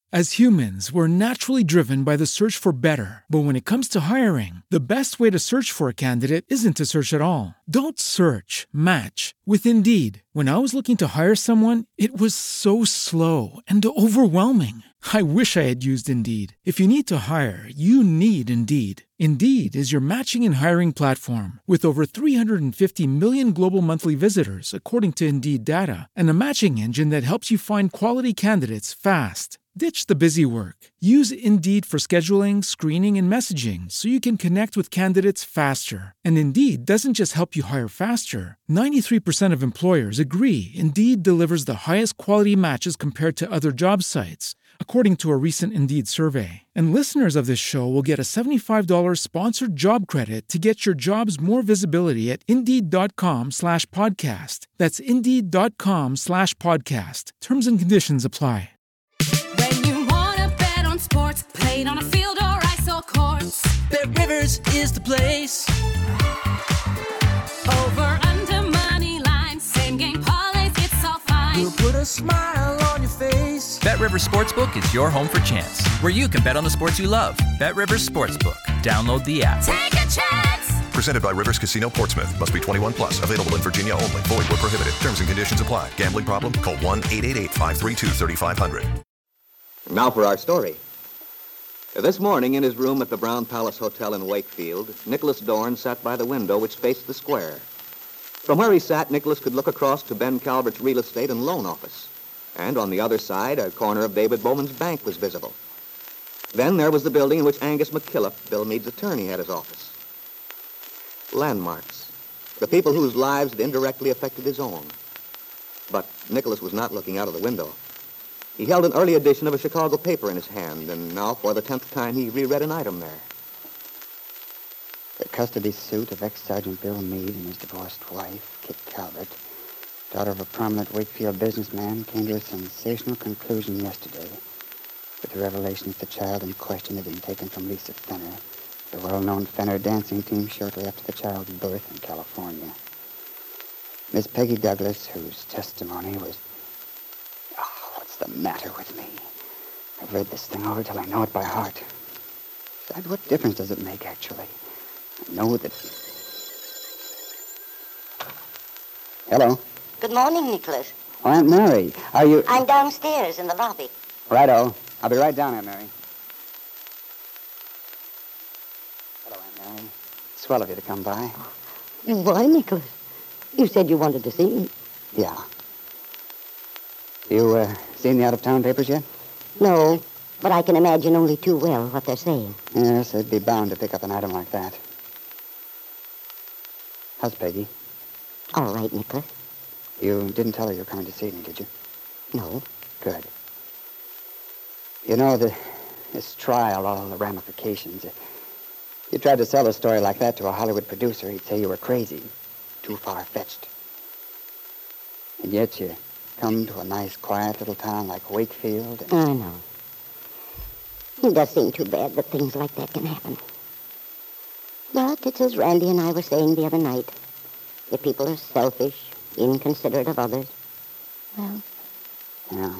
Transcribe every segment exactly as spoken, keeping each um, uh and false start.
As humans, we're naturally driven by the search for better. But when it comes to hiring, the best way to search for a candidate isn't to search at all. Don't search, match with Indeed. When I was looking to hire someone, it was so slow and overwhelming. I wish I had used Indeed. If you need to hire, you need Indeed. Indeed is your matching and hiring platform with over three hundred fifty million global monthly visitors, according to Indeed data, and a matching engine that helps you find quality candidates fast. Ditch the busy work. Use Indeed for scheduling, screening, and messaging so you can connect with candidates faster. And Indeed doesn't just help you hire faster. ninety-three percent of employers agree Indeed delivers the highest quality matches compared to other job sites, according to a recent Indeed survey. And listeners of this show will get a seventy-five dollars sponsored job credit to get your jobs more visibility at Indeed.com slash podcast. That's Indeed.com slash podcast. Terms and conditions apply. When you wanna bet on sports, played on a field or ice or courts, Bet Rivers is the place. over, under, money line, same game parlays, it's all fine. We'll put a smile on your face. BetRivers Sportsbook is your home for chance, where you can bet on the sports you love. BetRivers Sportsbook. Download the app. Take a chance. Presented by Rivers Casino Portsmouth. Must be twenty-one plus. Available in Virginia only. Void where prohibited. Terms and conditions apply. Gambling problem? Call one eight eight eight, five three two, three five zero zero. Now for our story. This morning, in his room at the Brown Palace Hotel in Wakefield, Nicholas Dorn sat by the window which faced the square. From where he sat, Nicholas could look across to Ben Calvert's real estate and loan office. And on the other side, a corner of David Bowman's bank was visible. Then there was the building in which Angus McKillop, Bill Meade's attorney, had his office. Landmarks. The people whose lives had indirectly affected his own. But Nicholas was not looking out of the window. He held an early edition of a Chicago paper in his hand, and now for the tenth time he reread an item there. The custody suit of ex-Sergeant Bill Meade and his divorced wife, Kit Calvert, daughter of a prominent Wakefield businessman, came to a sensational conclusion yesterday with the revelation that the child in question had been taken from Lisa Fenner, the well-known Fenner dancing team, shortly after the child's birth in California. Miss Peggy Douglas, whose testimony was... Oh, what's the matter with me? I've read this thing over till I know it by heart. Besides, what difference does it make, actually? I know that... Hello. Good morning, Nicholas. Oh, Aunt Mary, are you... I'm downstairs in the lobby. Righto. I'll be right down, Aunt Mary. Hello, Aunt Mary. Swell of you to come by. Why, Nicholas? You said you wanted to see me. Yeah. You, uh, seen the out-of-town papers yet? No, but I can imagine only too well what they're saying. Yes, they'd be bound to pick up an item like that. How's Peggy? All right, Nicholas. You didn't tell her you were coming to see me, did you? No. Good. You know, the, this trial, all the ramifications. If you tried to sell a story like that to a Hollywood producer, he'd say you were crazy, too far-fetched. And yet you come to a nice, quiet little town like Wakefield. And... I know. It does seem too bad that things like that can happen. But it's as Randy and I were saying the other night. If people are selfish, inconsiderate of others, well... Yeah.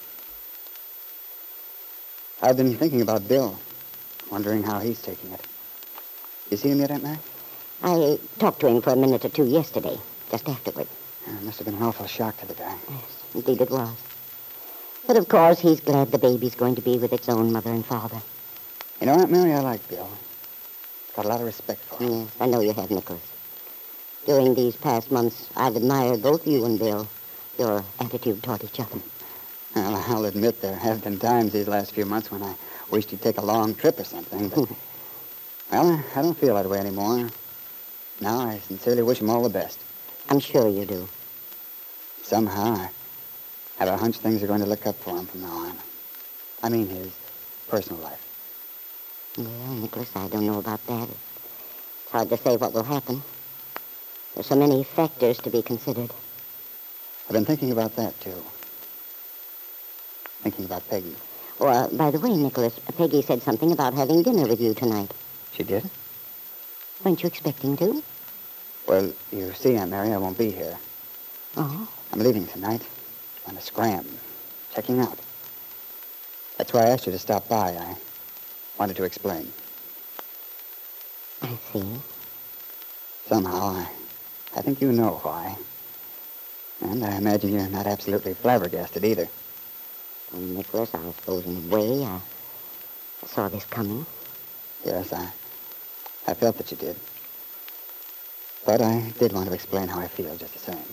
I've been thinking about Bill, wondering how he's taking it. You seen him yet, Aunt Mary? I talked to him for a minute or two yesterday, just afterward. Yeah, it must have been an awful shock to the guy. Yes, indeed it was. But of course, he's glad the baby's going to be with its own mother and father. You know, Aunt Mary, I like Bill. Got a lot of respect for him. Yes, I know you have, Nicholas. During these past months, I've admired both you and Bill, your attitude toward each other. Well, I'll admit there have been times these last few months when I wished he'd take a long trip or something, but... well, I don't feel that way anymore. Now I sincerely wish him all the best. I'm sure you do. Somehow, I have a hunch things are going to look up for him from now on. I mean his personal life. Well, Nicholas, I don't know about that. It's hard to say what will happen. There's so many factors to be considered. I've been thinking about that, too. Thinking about Peggy. Oh, uh, by the way, Nicholas, Peggy said something about having dinner with you tonight. She did? Weren't you expecting to? Well, you see, Aunt Mary, I won't be here. Oh? I'm leaving tonight. On a scram. Checking out. That's why I asked you to stop by. I wanted to explain. I see. Somehow, I, I think you know why. And I imagine you're not absolutely flabbergasted either. Well, Nicholas, I suppose in a way I saw this coming. Yes, I, I felt that you did. But I did want to explain how I feel just the same.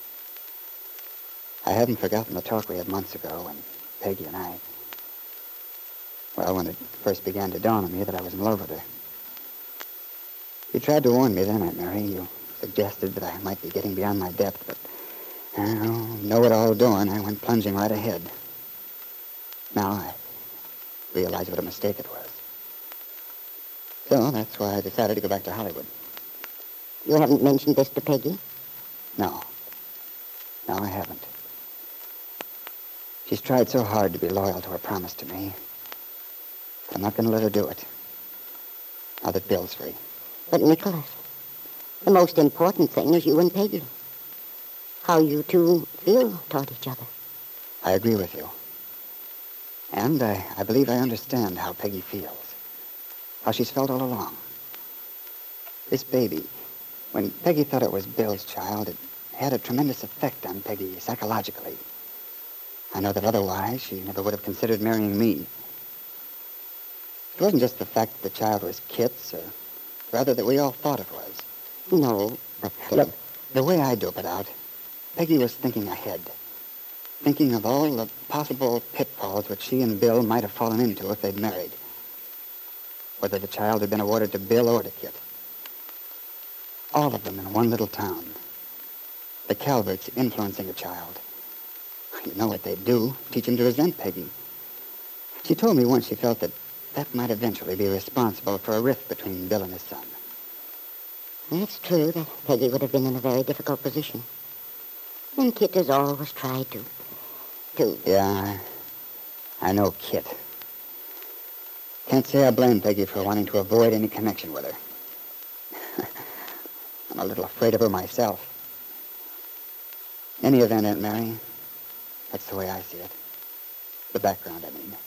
I hadn't forgotten the talk we had months ago when Peggy and I... Well, when it first began to dawn on me that I was in love with her. You tried to warn me then, Aunt Mary. You suggested that I might be getting beyond my depth, but... I don't know it all doing. I went plunging right ahead. Now I realize what a mistake it was. So that's why I decided to go back to Hollywood. You haven't mentioned this to Peggy? No. No, I haven't. She's tried so hard to be loyal to her promise to me. I'm not going to let her do it. Now that Bill's free. But, Nicholas, the most important thing is you and Peggy. How you two feel toward each other. I agree with you. And I, I believe I understand how Peggy feels. How she's felt all along. This baby, when Peggy thought it was Bill's child, it had a tremendous effect on Peggy psychologically. I know that otherwise she never would have considered marrying me. It wasn't just the fact that the child was Kit's, or rather that we all thought it was. No, but... Uh, Look, the way I dope it out, Peggy was thinking ahead. Thinking of all the possible pitfalls which she and Bill might have fallen into if they'd married. Whether the child had been awarded to Bill or to Kit. All of them in one little town. The Calverts influencing the child. You know what they'd do, teach him to resent Peggy. She told me once she felt that that might eventually be responsible for a rift between Bill and his son. It's true that Peggy would have been in a very difficult position. And Kit has always tried to... to... Yeah, I, I know Kit. Can't say I blame Peggy for wanting to avoid any connection with her. I'm a little afraid of her myself. In any event, Aunt Mary, that's the way I see it. The background, I mean.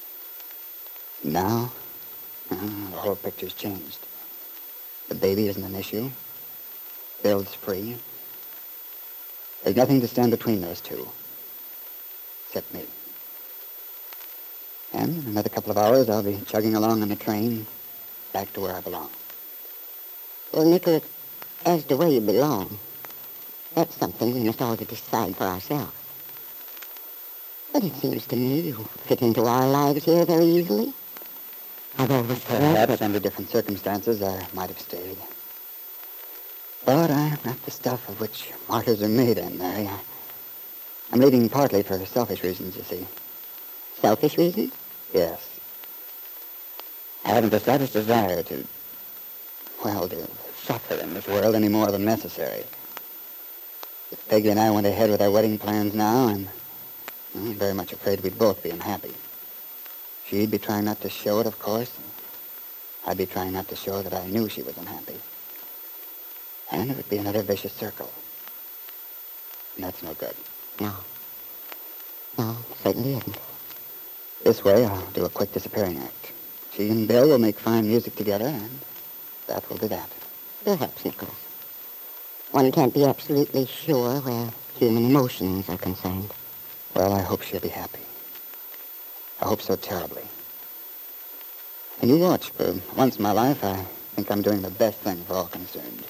Now, uh, the whole picture's changed. The baby isn't an issue. Bill's free. There's nothing to stand between those two. Except me. And in another couple of hours, I'll be chugging along on the train back to where I belong. Well, Nicholas, as to where you belong, that's something we must all decide for ourselves. But it seems to me you fit into our lives here very easily. I've always thought... Perhaps under different circumstances I might have stayed. But I'm not the stuff of which martyrs are made, Aunt Mary. I, I'm leaving partly for selfish reasons, you see. Selfish reasons? Yes. I haven't the slightest desire to, well, to suffer in this world any more than necessary. If Peggy and I went ahead with our wedding plans now, I'm, I'm very much afraid we'd both be unhappy. She'd be trying not to show it, of course. And I'd be trying not to show that I knew she was unhappy. And it would be another vicious circle. And that's no good. No. No, certainly isn't. This way, I'll do a quick disappearing act. She and Bill will make fine music together, and that will do that. Perhaps, Nicholas. One can't be absolutely sure where human emotions are concerned. Well, I hope she'll be happy. I hope so terribly. And you watch. For once in my life, I think I'm doing the best thing for all concerned.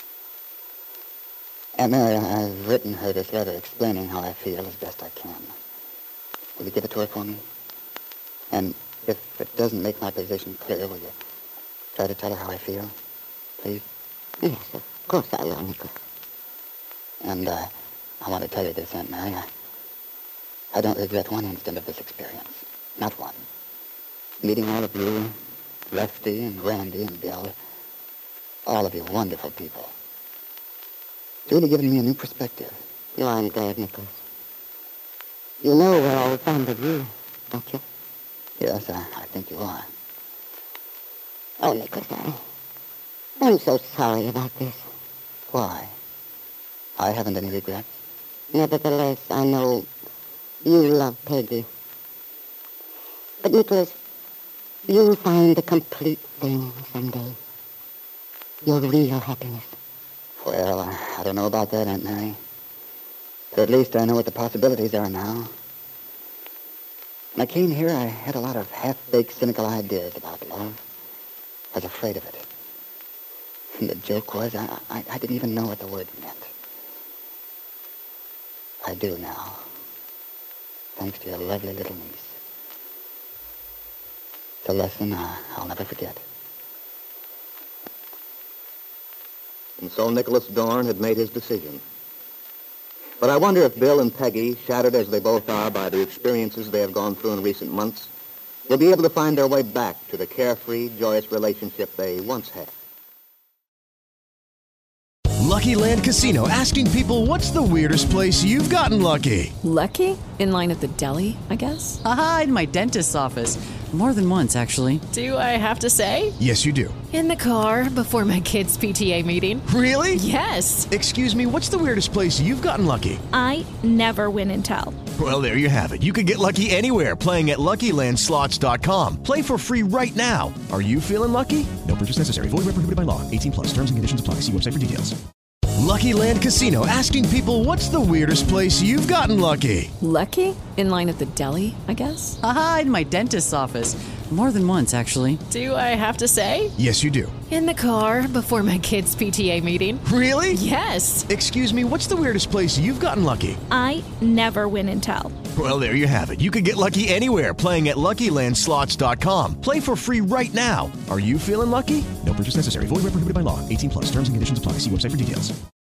Aunt Mary, I've written her this letter explaining how I feel as best I can. Will you give it to her for me? And if it doesn't make my position clear, will you try to tell her how I feel? Please? Yes, of course I will, Nicholas. And uh, I want to tell you this, Aunt Mary. I, I don't regret one instant of this experience. Not one. Meeting all of you, Lefty and Randy and Bill, all of you wonderful people. It's really given me a new perspective. No, I'm glad, Nicholas. You know we're all fond of you, don't you? Yes, I, I think you are. Oh, Nicholas, I, I'm so sorry about this. Why? I haven't any regrets. Nevertheless, I know you love Peggy. But, Nicholas, you'll find the complete thing someday. Your real happiness. Well, I, I don't know about that, Aunt Mary. But at least I know what the possibilities are now. When I came here, I had a lot of half-baked, cynical ideas about love. I was afraid of it. And the joke was, I, I, I didn't even know what the word meant. I do now. Thanks to your lovely little niece. It's a lesson uh, I'll never forget. And so Nicholas Dorn had made his decision. But I wonder if Bill and Peggy, shattered as they both are by the experiences they have gone through in recent months, will be able to find their way back to the carefree, joyous relationship they once had. Lucky Land Casino, asking people, what's the weirdest place you've gotten lucky? Lucky? In line at the deli, I guess? Aha, in my dentist's office. More than once, actually. Do I have to say? Yes, you do. In the car before my kids' P T A meeting. Really? Yes. Excuse me, what's the weirdest place you've gotten lucky? I never win and tell. Well, there you have it. You can get lucky anywhere, playing at Lucky Land Slots dot com. Play for free right now. Are you feeling lucky? No purchase necessary. Void where prohibited by law. eighteen plus. Terms and conditions apply. See website for details. Lucky Land Casino, asking people, what's the weirdest place you've gotten lucky? Lucky? In line at the deli, I guess? Aha, in my dentist's office. More than once, actually. Do I have to say? Yes, you do. In the car before my kids' P T A meeting. Really? Yes. Excuse me, what's the weirdest place you've gotten lucky? I never win and tell. Well, there you have it. You can get lucky anywhere, playing at Lucky Land Slots dot com. Play for free right now. Are you feeling lucky? No purchase necessary. Void where prohibited by law. eighteen plus. Terms and conditions apply. See website for details.